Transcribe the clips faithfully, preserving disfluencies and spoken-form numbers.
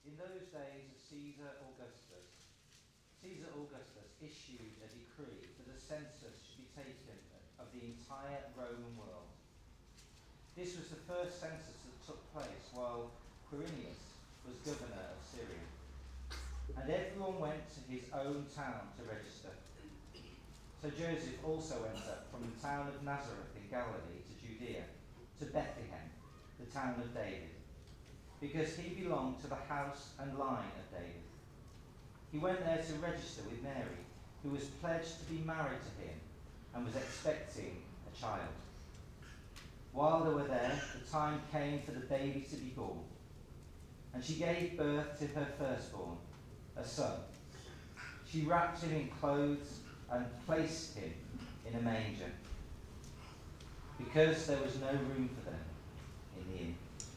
In those days of Caesar Augustus, Caesar Augustus issued a decree that a census should be taken of the entire Roman world. This was the first census that took place while Quirinius was governor of Syria. And everyone went to his own town to register. So Joseph also went up from the town of Nazareth in Galilee to Judea, to Bethlehem, the town of David, because he belonged to the house and line of David. He went there to register with Mary, who was pledged to be married to him and was expecting a child. While they were there, the time came for the baby to be born, and she gave birth to her firstborn, a son. She wrapped him in clothes and placed him in a manger, because there was no room for them in the inn.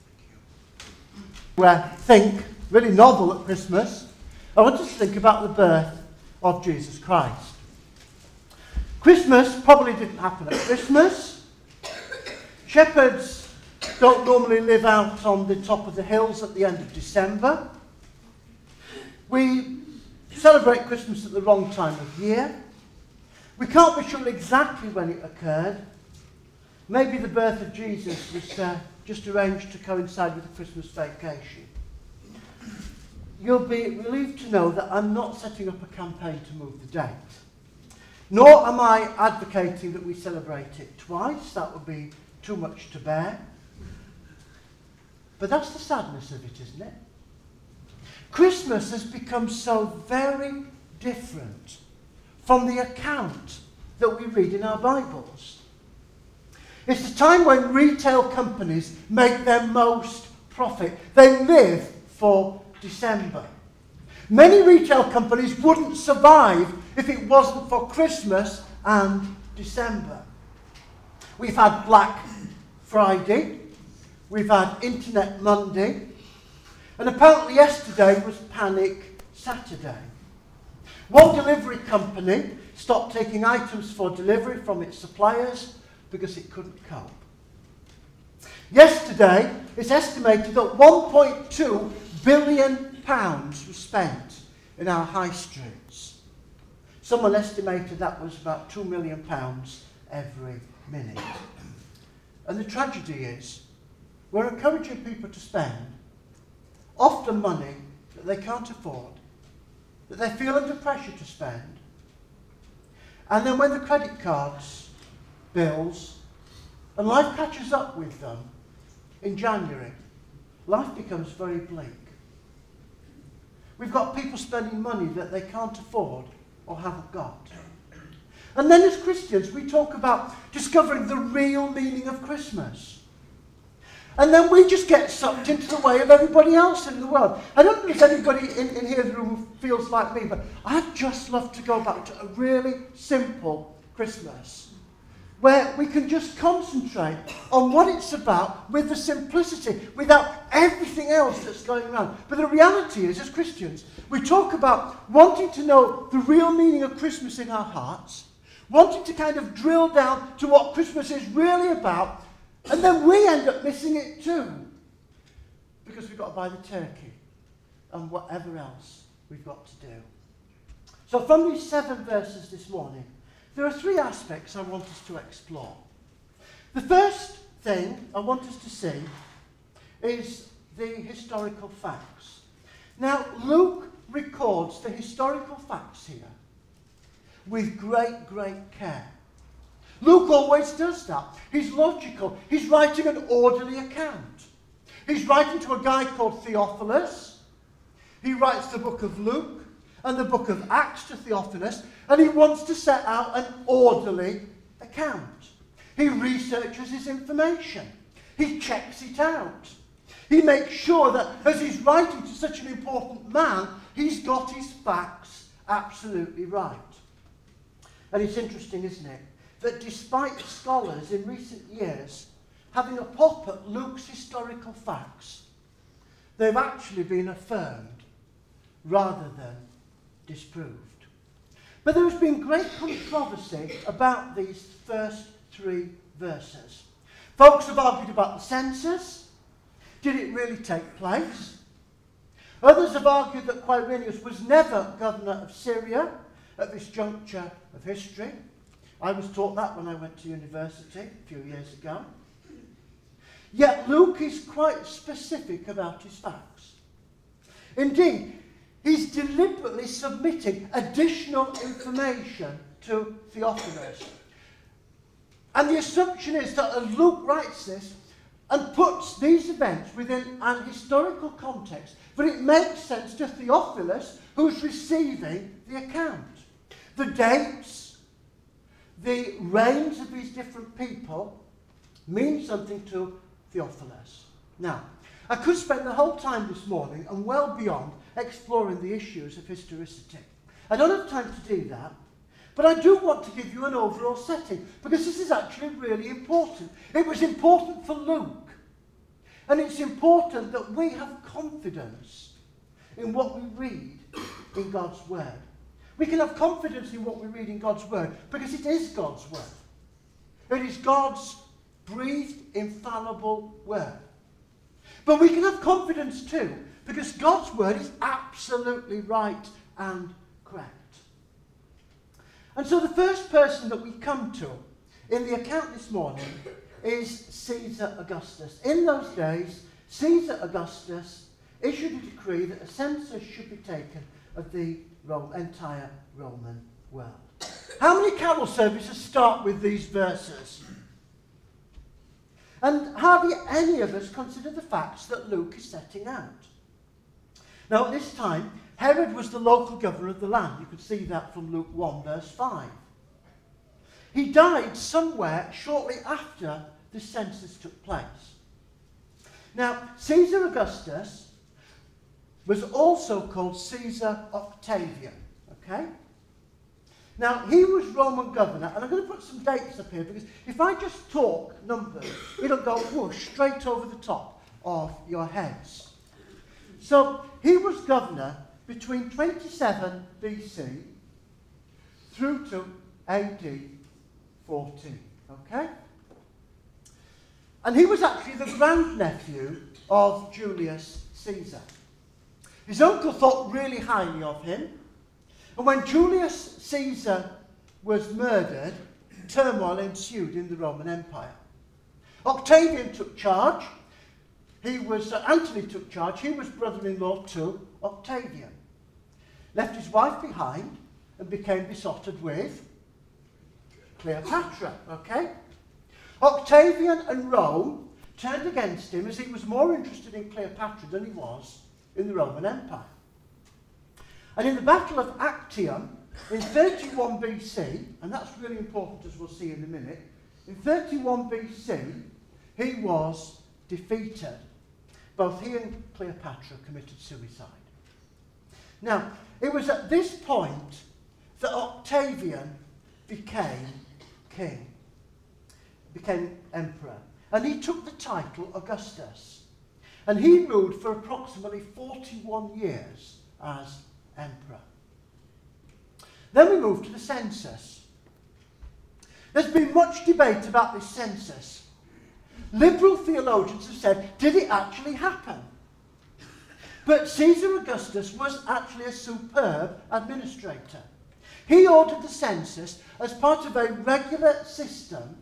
Well, think, really novel at Christmas, I want us to think about the birth of Jesus Christ. Christmas probably didn't happen at Christmas. Shepherds don't normally live out on the top of the hills at the end of December. We celebrate Christmas at the wrong time of year. We can't be sure exactly when it occurred. Maybe the birth of Jesus was uh, just arranged to coincide with the Christmas vacation. You'll be relieved to know that I'm not setting up a campaign to move the date. Nor am I advocating that we celebrate it twice. That would be too much to bear. But that's the sadness of it, isn't it? Christmas has become so very different from the account that we read in our Bibles. It's the time when retail companies make their most profit. They live for December. Many retail companies wouldn't survive if it wasn't for Christmas and December. We've had Black Friday, we've had Internet Monday, and apparently yesterday was Panic Saturday. One delivery company stopped taking items for delivery from its suppliers because it couldn't cope. Yesterday, it's estimated that one point two billion pounds was spent in our high streets. Someone estimated that was about two million pounds every minute. And the tragedy is, we're encouraging people to spend often money that they can't afford, that they feel under pressure to spend. And then when the credit cards, bills, and life catches up with them in January, life becomes very bleak. We've got people spending money that they can't afford or haven't got. And then as Christians, we talk about discovering the real meaning of Christmas. And then we just get sucked into the way of everybody else in the world. I don't know if anybody in, in here in the room feels like me, but I'd just love to go back to a really simple Christmas, where we can just concentrate on what it's about with the simplicity, without everything else that's going around. But the reality is, as Christians, we talk about wanting to know the real meaning of Christmas in our hearts, wanting to kind of drill down to what Christmas is really about, and then we end up missing it too, because we've got to buy the turkey and whatever else we've got to do. So from these seven verses this morning, there are three aspects I want us to explore. The first thing I want us to see is the historical facts. Now, Luke records the historical facts here with great, great care. Luke always does that. He's logical. He's writing an orderly account. He's writing to a guy called Theophilus. He writes the book of Luke and the book of Acts to Theophilus, and he wants to set out an orderly account. He researches his information. He checks it out. He makes sure that as he's writing to such an important man, he's got his facts absolutely right. And it's interesting, isn't it, that despite scholars in recent years having a pop at Luke's historical facts, they've actually been affirmed rather than disproved. But there has been great controversy about these first three verses. Folks have argued about the census. Did it really take place? Others have argued that Quirinius was never governor of Syria at this juncture of history. I was taught that when I went to university a few years ago. Yet Luke is quite specific about his facts. Indeed, he's deliberately submitting additional information to Theophilus. And the assumption is that Luke writes this and puts these events within an historical context, but it makes sense to Theophilus, who's receiving the account. The dates, the reigns of these different people mean something to Theophilus. Now, I could spend the whole time this morning and well beyond exploring the issues of historicity. I don't have time to do that, but I do want to give you an overall setting, because this is actually really important. It was important for Luke, and it's important that we have confidence in what we read in God's Word. We can have confidence in what we read in God's Word because it is God's Word. It is God's breathed, infallible Word. But we can have confidence too because God's Word is absolutely right and correct. And so the first person that we come to in the account this morning is Caesar Augustus. In those days, Caesar Augustus issued a decree that a census should be taken of the Rome, entire Roman world. How many carol services start with these verses? And hardly any of us consider the facts that Luke is setting out. Now, at this time, Herod was the local governor of the land. You could see that from Luke one, verse five. He died somewhere shortly after the census took place. Now, Caesar Augustus was also called Caesar Octavian. Okay? Now, he was Roman governor, and I'm going to put some dates up here because if I just talk numbers, it'll go whoosh straight over the top of your heads. So, he was governor between twenty-seven B C through to A D fourteen. Okay? And he was actually the grandnephew of Julius Caesar. His uncle thought really highly of him. And when Julius Caesar was murdered, turmoil ensued in the Roman Empire. Octavian took charge. He was, uh, Antony took charge. He was brother-in-law to Octavian. Left his wife behind and became besotted with Cleopatra. Okay? Octavian and Rome turned against him as he was more interested in Cleopatra than he was in the Roman Empire. And in the Battle of Actium in thirty-one B C, and that's really important as we'll see in a minute, in thirty-one B C he was defeated. Both he and Cleopatra committed suicide. Now, it was at this point that Octavian became king, became emperor. And he took the title Augustus. And he ruled for approximately forty-one years as emperor. Then we move to the census. There's been much debate about this census. Liberal theologians have said, did it actually happen? But Caesar Augustus was actually a superb administrator. He ordered the census as part of a regular system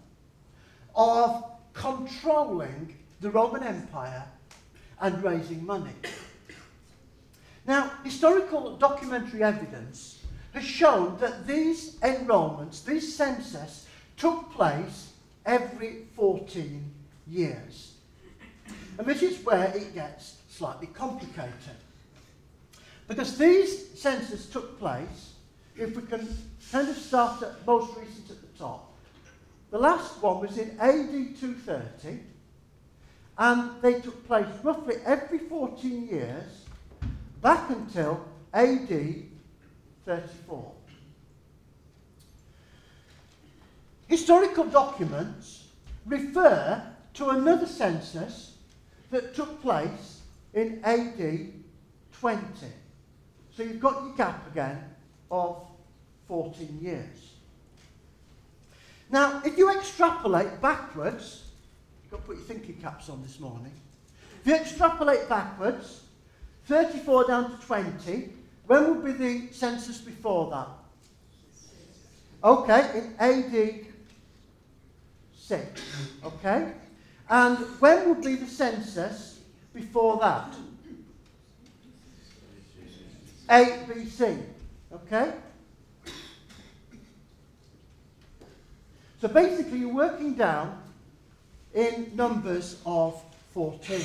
of controlling the Roman Empire and raising money. Now, historical documentary evidence has shown that these enrolments, these census, took place every fourteen years. And this is where it gets slightly complicated. Because these census took place, if we can kind of start at most recent at the top, the last one was in A D two thirty, and they took place roughly every fourteen years, back until A D thirty-four. Historical documents refer to another census that took place in A D twenty. So you've got your gap again of fourteen years. Now, if you extrapolate backwards, you've got to put your thinking caps on this morning. If you extrapolate backwards, thirty-four down to twenty. When would be the census before that? Okay, in A D six. Okay? And when would be the census before that? eight B C. Okay? So basically you're working down in numbers of fourteen.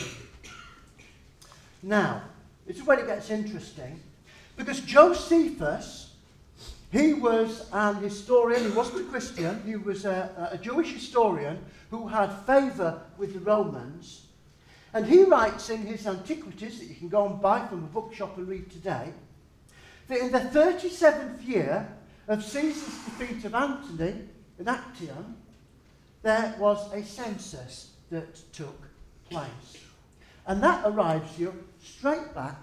Now, this is where it gets interesting, because Josephus, he was an historian, he wasn't a Christian, he was a, a Jewish historian who had favour with the Romans, and he writes in his Antiquities, that you can go and buy from a bookshop and read today, that in the thirty-seventh year of Caesar's defeat of Antony in Actium, there was a census that took place. And that arrives you straight back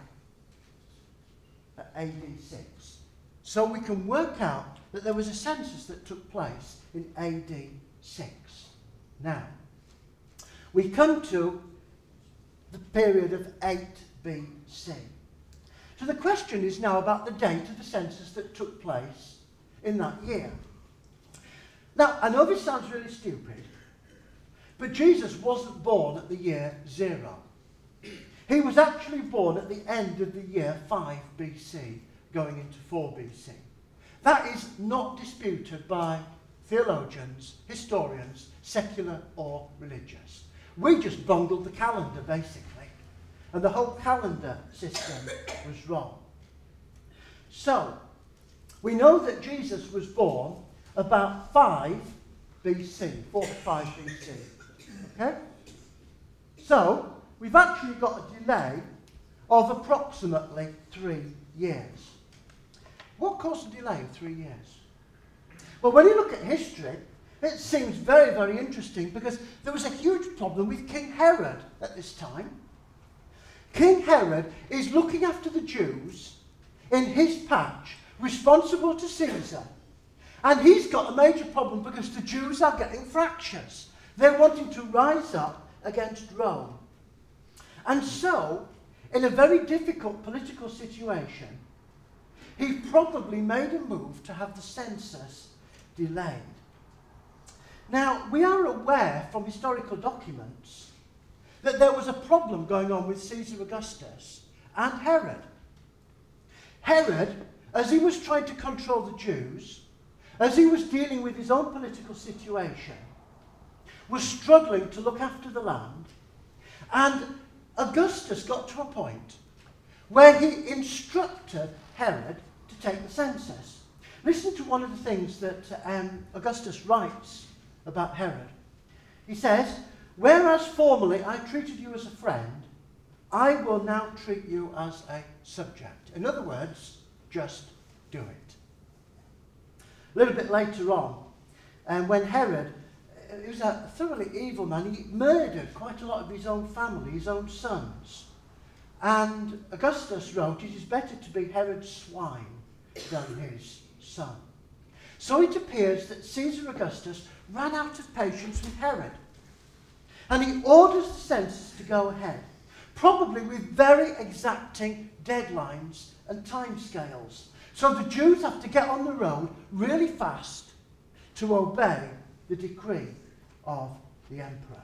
at A D six. So we can work out that there was a census that took place in A D six. Now, we come to the period of eight B C. So the question is now about the date of the census that took place in that year. Now, I know this sounds really stupid, but Jesus wasn't born at the year zero. He was actually born at the end of the year five B C, going into four B C. That is not disputed by theologians, historians, secular or religious. We just bungled the calendar, basically. And the whole calendar system was wrong. So, we know that Jesus was born about five B C, four to five B C. Okay? So, we've actually got a delay of approximately three years. What caused a delay of three years? Well, when you look at history, it seems very, very interesting, because there was a huge problem with King Herod at this time. King Herod is looking after the Jews in his patch, responsible to Caesar. And he's got a major problem because the Jews are getting fractious. They're wanting to rise up against Rome. And so, in a very difficult political situation, he probably made a move to have the census delayed. Now, we are aware from historical documents that there was a problem going on with Caesar Augustus and Herod. Herod, as he was trying to control the Jews, as he was dealing with his own political situation, was struggling to look after the land, and Augustus got to a point where he instructed Herod to take the census. Listen to one of the things that um, Augustus writes about Herod. He says, "Whereas formerly I treated you as a friend, I will now treat you as a subject." In other words, just do it. A little bit later on, um, when Herod, he was a thoroughly evil man, he murdered quite a lot of his own family, his own sons. And Augustus wrote, "It is better to be Herod's swine than his son." So it appears that Caesar Augustus ran out of patience with Herod. And he orders the census to go ahead, probably with very exacting deadlines and timescales. So the Jews have to get on the road really fast to obey the decree of the emperor.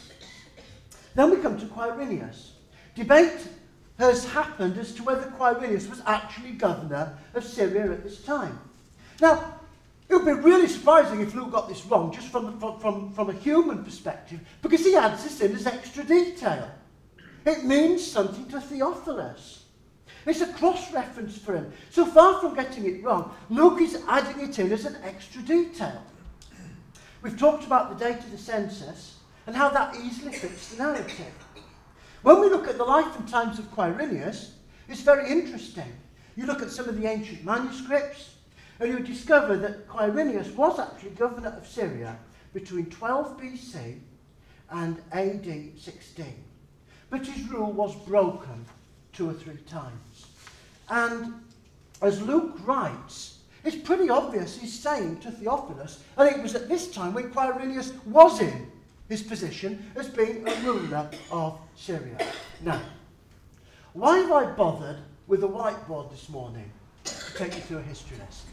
Then we come to Quirinius. Debate has happened as to whether Quirinius was actually governor of Syria at this time. Now, it would be really surprising if Luke got this wrong, just from, from, from, from a human perspective, because he adds this in as extra detail. It means something to Theophilus. It's a cross-reference for him. So far from getting it wrong, Luke is adding it in as an extra detail. We've talked about the date of the census and how that easily fits the narrative. When we look at the life and times of Quirinius, it's very interesting. You look at some of the ancient manuscripts, and you discover that Quirinius was actually governor of Syria between twelve B C and A D sixteen. But his rule was broken two or three times. And as Luke writes, it's pretty obvious he's saying to Theophilus, and it was at this time when Quirinius was in his position as being a ruler of Syria. Now, why have I bothered with a whiteboard this morning to take you through a history lesson?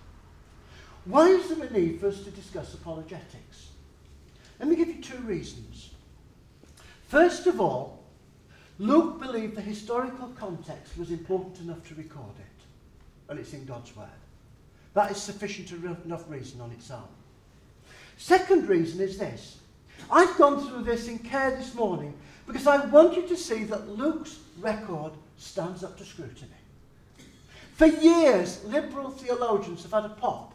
Why is there a need for us to discuss apologetics? Let me give you two reasons. First of all, Luke believed the historical context was important enough to record it, and it's in God's Word. That is sufficient enough reason on its own. Second reason is this. I've gone through this in care this morning because I want you to see that Luke's record stands up to scrutiny. For years, liberal theologians have had a pop.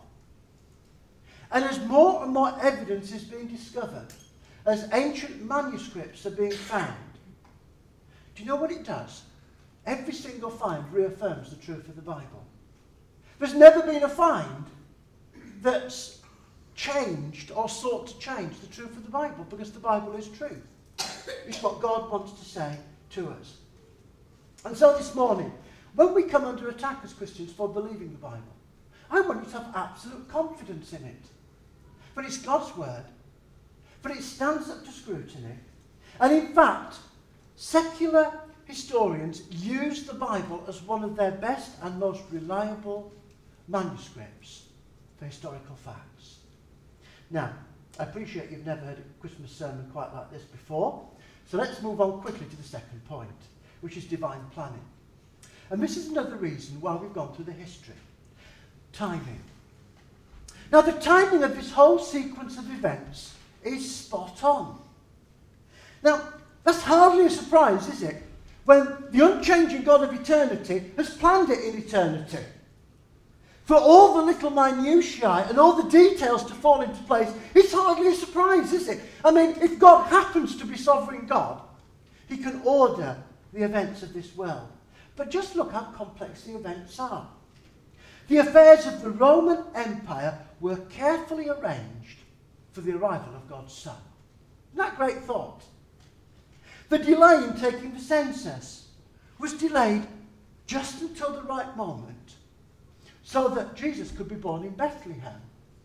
And as more and more evidence is being discovered, as ancient manuscripts are being found, do you know what it does? Every single find reaffirms the truth of the Bible. There's never been a find that's changed or sought to change the truth of the Bible, because the Bible is truth. It's what God wants to say to us. And so this morning, when we come under attack as Christians for believing the Bible, I want you to have absolute confidence in it. But it's God's Word. But it stands up to scrutiny. And in fact, secular historians use the Bible as one of their best and most reliable manuscripts for historical facts. Now, I appreciate you've never heard a Christmas sermon quite like this before, so let's move on quickly to the second point, which is divine planning. And this is another reason why we've gone through the history. Timing. Now, the timing of this whole sequence of events is spot on. Now, that's hardly a surprise, is it? When the unchanging God of eternity has planned it in eternity. For all the little minutiae and all the details to fall into place, it's hardly a surprise, is it? I mean, if God happens to be sovereign God, he can order the events of this world. But just look how complex the events are. The affairs of the Roman Empire were carefully arranged for the arrival of God's Son. Isn't that a great thought? The delay in taking the census was delayed just until the right moment, so that Jesus could be born in Bethlehem,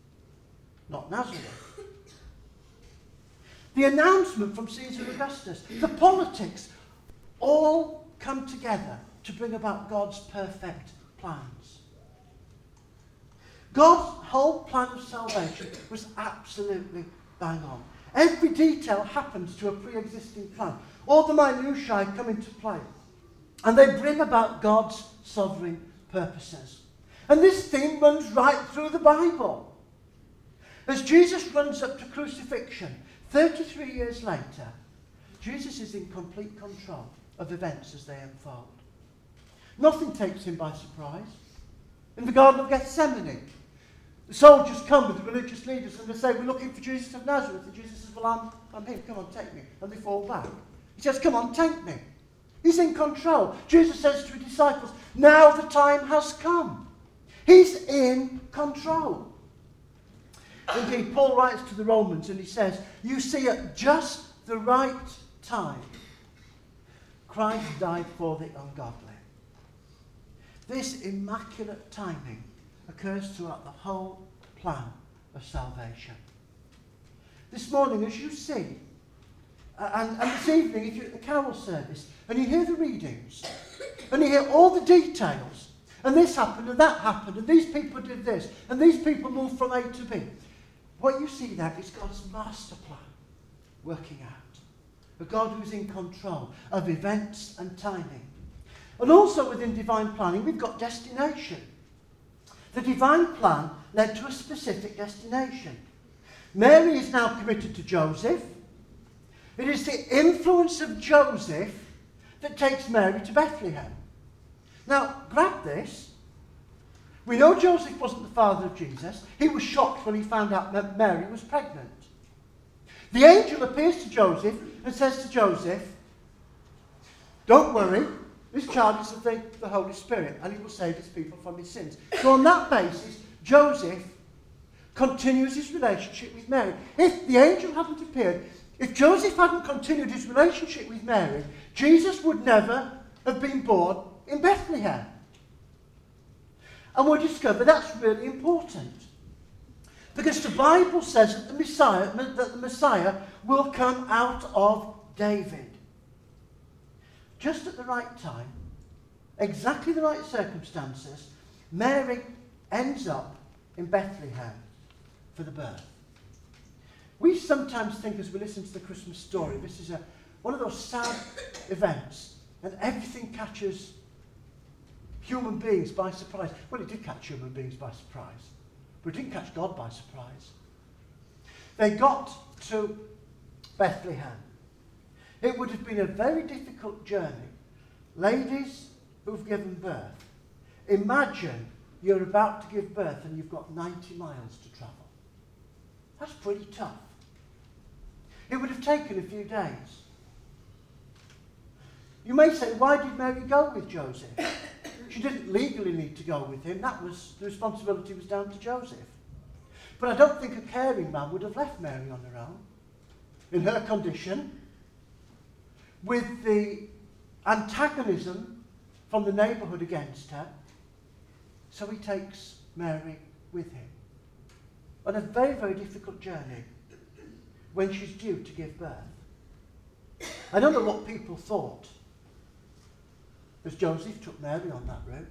not Nazareth. The announcement from Caesar Augustus, the politics, all come together to bring about God's perfect plans. God's whole plan of salvation was absolutely bang on. Every detail happens to a pre-existing plan. All the minutiae come into play. And they bring about God's sovereign purposes. And this theme runs right through the Bible. As Jesus runs up to crucifixion, thirty-three years later, Jesus is in complete control of events as they unfold. Nothing takes him by surprise. In the Garden of Gethsemane, the soldiers come with the religious leaders and they say, we're looking for Jesus of Nazareth. And Jesus says, well, I'm, I'm here, come on, take me. And they fall back. He says, come on, take me. He's in control. Jesus says to his disciples, now the time has come. He's in control. Indeed, Paul writes to the Romans and he says, you see, at just the right time, Christ died for the ungodly. This immaculate timing occurs throughout the whole plan of salvation. This morning, as you sing, and, and this evening, if you're at the carol service, and you hear the readings, and you hear all the details, and this happened, and that happened, and these people did this, and these people moved from A to B, what you see there is God's master plan working out. A God who's in control of events and timing. And also within divine planning, we've got destination. The divine plan led to a specific destination. Mary is now committed to Joseph. It is the influence of Joseph that takes Mary to Bethlehem. Now, grab this. We know Joseph wasn't the father of Jesus. He was shocked when he found out that Mary was pregnant. The angel appears to Joseph and says to Joseph, don't worry, this child is of the, the Holy Spirit, and he will save his people from his sins. So on that basis, Joseph continues his relationship with Mary. If the angel hadn't appeared, if Joseph hadn't continued his relationship with Mary, Jesus would never have been born in Bethlehem. And we'll discover that's really important. Because the Bible says that the Messiah, that the Messiah will come out of David. just at the right time, exactly the right circumstances, Mary ends up in Bethlehem for the birth. We sometimes think as we listen to the Christmas story, this is a, one of those sad events, and everything catches human beings by surprise. Well, it did catch human beings by surprise, but it didn't catch God by surprise. They got to Bethlehem. It would have been a very difficult journey. Ladies who've given birth, imagine you're about to give birth and you've got ninety miles to travel. That's pretty tough. It would have taken a few days. You may say, why did Mary go with Joseph? She didn't legally need to go with him. That was, the responsibility was down to Joseph. But I don't think a caring man would have left Mary on her own, in her condition, with the antagonism from the neighbourhood against her. So he takes Mary with him on a very, very difficult journey when she's due to give birth. I don't know what people thought as Joseph took Mary on that route.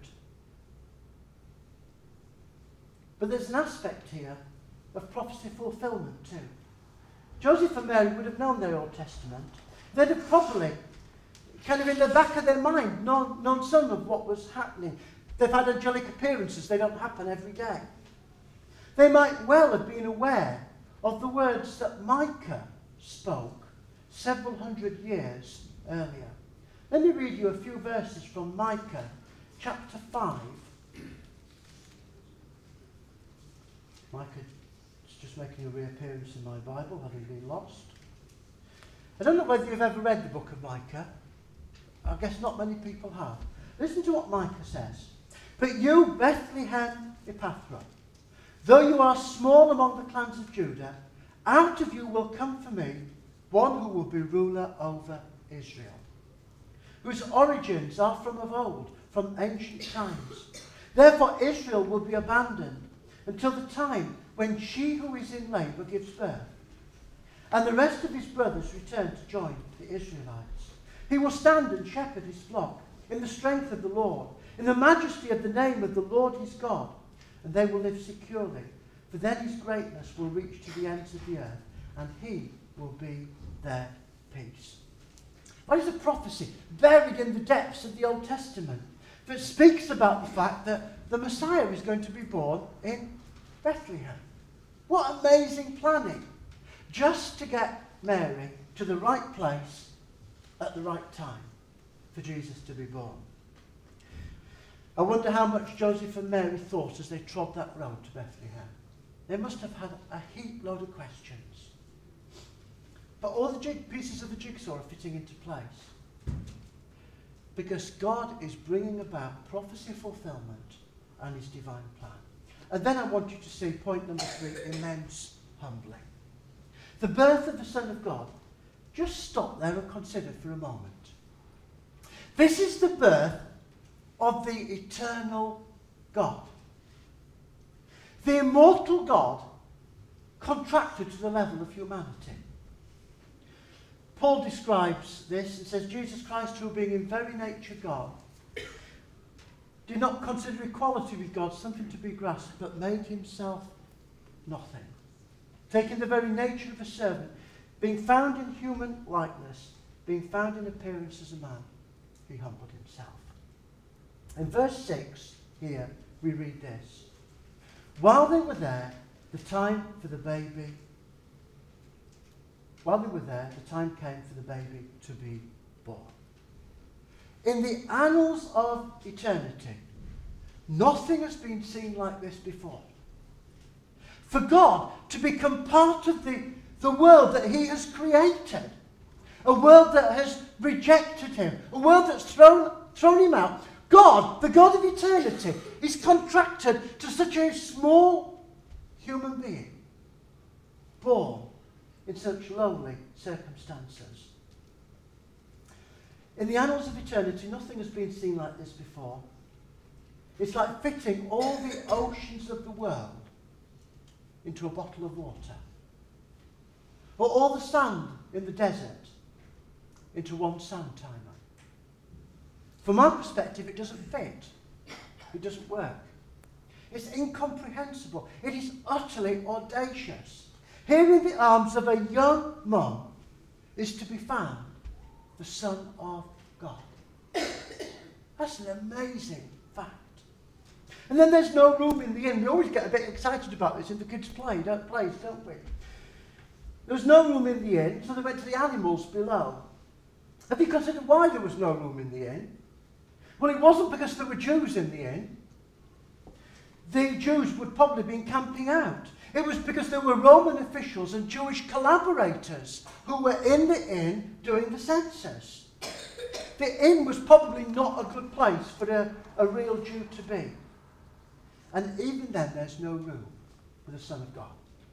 But there's an aspect here of prophecy fulfillment too. Joseph and Mary would have known their Old Testament. They'd have probably, kind of in the back of their mind, known, known some of what was happening. They've had angelic appearances. They don't happen every day. They might well have been aware of the words that Micah spoke several hundred years earlier. Let me read you a few verses from Micah chapter five. Micah is just making a reappearance in my Bible, having been lost. I don't know whether you've ever read the book of Micah. I guess not many people have. Listen to what Micah says. But you, Bethlehem Ephrathah, though you are small among the clans of Judah, out of you will come for me one who will be ruler over Israel, whose origins are from of old, from ancient times. Therefore Israel will be abandoned until the time when she who is in labour gives birth, and the rest of his brothers return to join the Israelites. He will stand and shepherd his flock in the strength of the Lord, in the majesty of the name of the Lord his God, and they will live securely, for then his greatness will reach to the ends of the earth, and he will be their peace. What is a prophecy buried in the depths of the Old Testament that speaks about the fact that the Messiah is going to be born in Bethlehem? What amazing planning, just to get Mary to the right place at the right time for Jesus to be born. I wonder how much Joseph and Mary thought as they trod that road to Bethlehem. They must have had a heap load of questions. But all the jig- pieces of the jigsaw are fitting into place. Because God is bringing about prophecy fulfillment and his divine plan. And then I want you to see point number three, immense humbling. The birth of the Son of God. Just stop there and consider for a moment. This is the birth of the eternal God. The immortal God contracted to the level of humanity. Paul describes this and says, Jesus Christ, who being in very nature God, did not consider equality with God something to be grasped, but made himself nothing. Taking the very nature of a servant, being found in human likeness, being found in appearance as a man, he humbled himself. In verse six, here, we read this. While they were there, the time for the baby, while they were there, the time came for the baby to be born. In the annals of eternity, nothing has been seen like this before. For God to become part of the, the world that he has created, a world that has rejected him, a world that's thrown, thrown him out. God, the God of eternity, is contracted to such a small human being, born in such lowly circumstances. In the annals of eternity, nothing has been seen like this before. It's like fitting all the oceans of the world into a bottle of water, or all the sand in the desert into one sand timer. From our perspective, it doesn't fit. It doesn't work. It's incomprehensible. It is utterly audacious. Here in the arms of a young mum is to be found the Son of God. That's an amazing fact. And then there's no room in the inn. We always get a bit excited about this in the kids' play, don't plays, don't we? There was no room in the inn, so they went to the animals below. Have you considered why there was no room in the inn? Well, it wasn't because there were Jews in the inn. The Jews would probably have been camping out. It was because there were Roman officials and Jewish collaborators who were in the inn doing the census. The inn was probably not a good place for a, a real Jew to be. And even then, there's no room for the Son of God.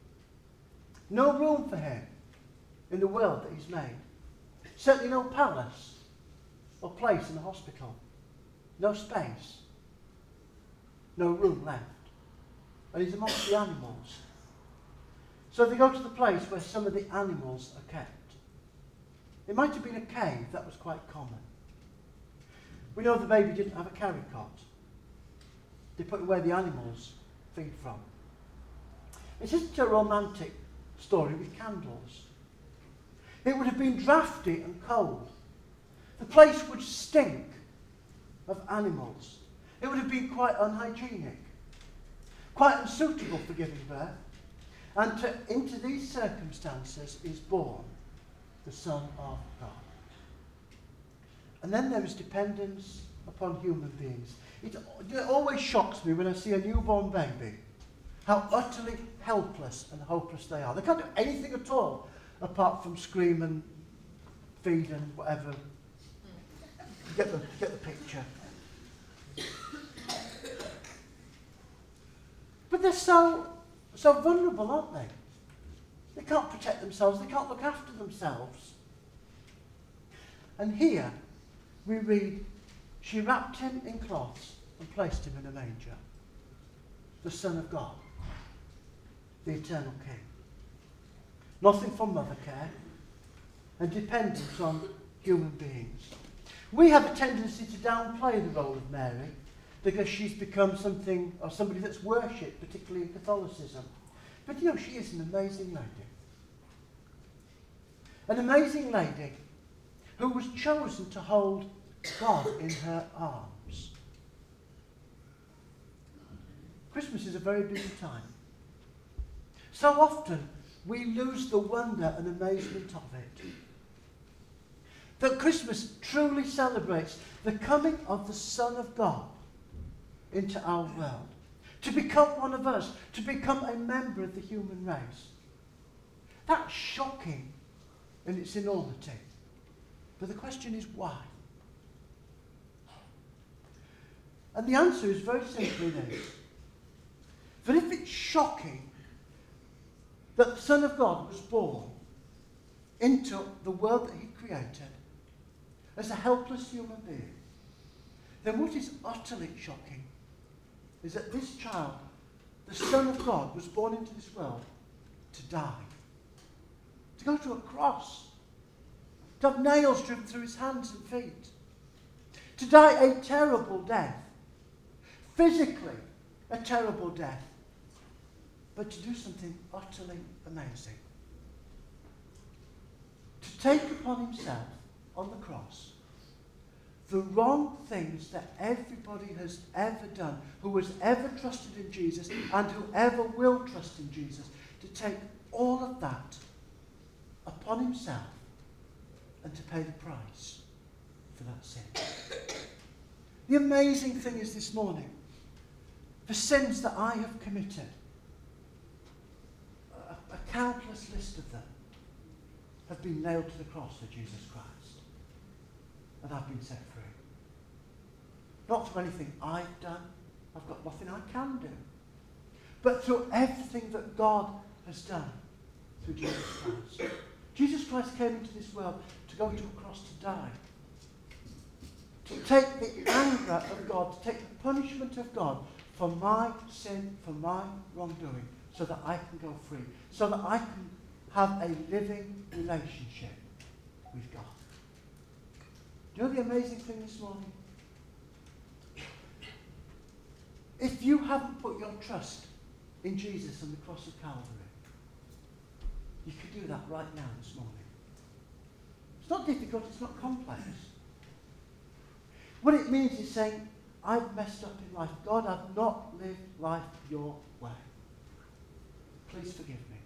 No room for him in the world that he's made. Certainly no palace or place in the hospital. No space. No room left. And he's amongst the animals. So they go to the place where some of the animals are kept. It might have been a cave, that was quite common. We know the baby didn't have a carry cot. They put it where the animals feed from. It's just a romantic story with candles. It would have been drafty and cold. The place would stink of animals. It would have been quite unhygienic, quite unsuitable for giving birth. And to, into these circumstances is born the Son of God. And then there is dependence upon human beings. It, it always shocks me when I see a newborn baby, how utterly helpless and hopeless they are. They can't do anything at all apart from scream and feed and whatever. You get the, you get the picture. But they're so, so vulnerable, aren't they? They can't protect themselves. They can't look after themselves. And here we read, she wrapped him in cloths and placed him in a manger. The Son of God, the eternal King. Nothing from mother care and dependence on human beings. We have a tendency to downplay the role of Mary because she's become something, or somebody that's worshipped, particularly in Catholicism. But you know, she is an amazing lady. An amazing lady who was chosen to hold God in her arms. Christmas is a very busy time. So often we lose the wonder and amazement of it. That Christmas truly celebrates the coming of the Son of God into our world, to become one of us, to become a member of the human race. That's shocking in its enormity. But the question is why? And the answer is very simply this. That if it's shocking that the Son of God was born into the world that he created as a helpless human being, then what is utterly shocking is that this child, the Son of God, was born into this world to die. To go to a cross. To have nails driven through his hands and feet. To die a terrible death. Physically, a terrible death. But to do something utterly amazing. To take upon himself on the cross the wrong things that everybody has ever done, who has ever trusted in Jesus and who ever will trust in Jesus, to take all of that upon himself and to pay the price for that sin. The amazing thing is this morning, the sins that I have committed, a, a countless list of them, have been nailed to the cross for Jesus Christ. And I've been set free. Not through anything I've done. I've got nothing I can do. But through everything that God has done through Jesus Christ. Jesus Christ came into this world to go to a cross to die. To take the anger of God, to take the punishment of God for my sin, for my wrongdoing, so that I can go free. So that I can have a living relationship with God. Do you know the amazing thing this morning? If you haven't put your trust in Jesus and the cross of Calvary, you can do that right now this morning. It's not difficult, it's not complex. What it means is saying, I've messed up in life. God, I've not lived life your way. Please forgive me.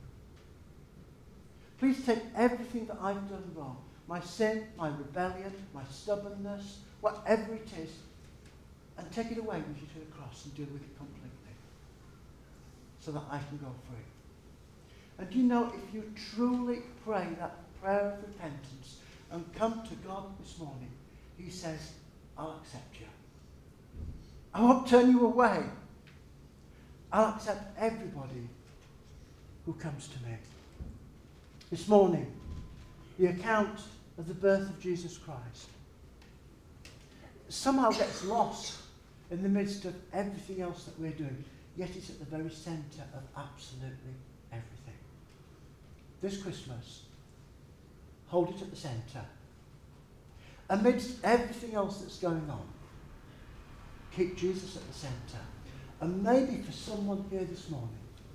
Please take everything that I've done wrong, my sin, my rebellion, my stubbornness, whatever it is, and take it away with you to the cross and deal with it completely so that I can go free. And you know, if you truly pray that prayer of repentance and come to God this morning, he says, I'll accept you. I won't turn you away. I'll accept everybody who comes to me. This morning, the account of the birth of Jesus Christ somehow gets lost in the midst of everything else that we're doing, yet it's at the very centre of absolutely everything. This Christmas, hold it at the centre. Amidst everything else that's going on, keep Jesus at the centre. And maybe for someone here this morning,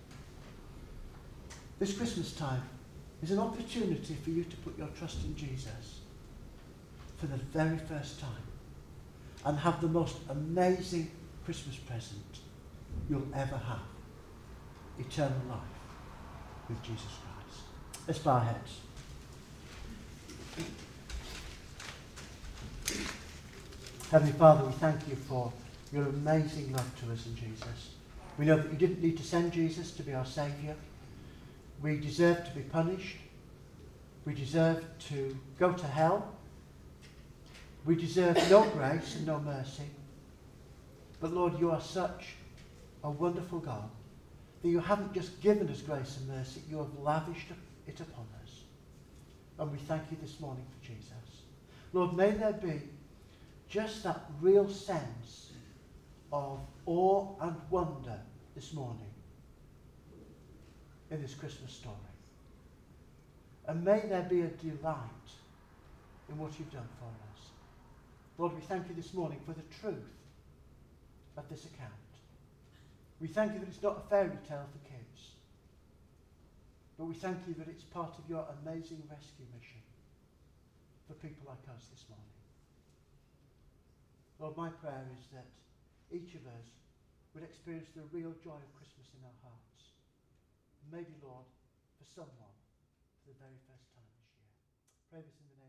this Christmas time is an opportunity for you to put your trust in Jesus for the very first time and have the most amazing Christmas present you'll ever have. Eternal life with Jesus Christ. Let's bow our heads. Heavenly Father, we thank you for your amazing love to us in Jesus. We know that you didn't need to send Jesus to be our Saviour. We deserve to be punished. We deserve to go to hell. We deserve no grace and no mercy. But Lord, you are such a wonderful God that you haven't just given us grace and mercy, you have lavished it upon us. And we thank you this morning for Jesus. Lord, may there be just that real sense of awe and wonder this morning in this Christmas story. And may there be a delight in what you've done for us. Lord, we thank you this morning for the truth of this account. We thank you that it's not a fairy tale for kids, but we thank you that it's part of your amazing rescue mission for people like us this morning. Lord, my prayer is that each of us would experience the real joy of Christmas in our hearts. Maybe, Lord, for someone, for the very first time this year. Pray this in the name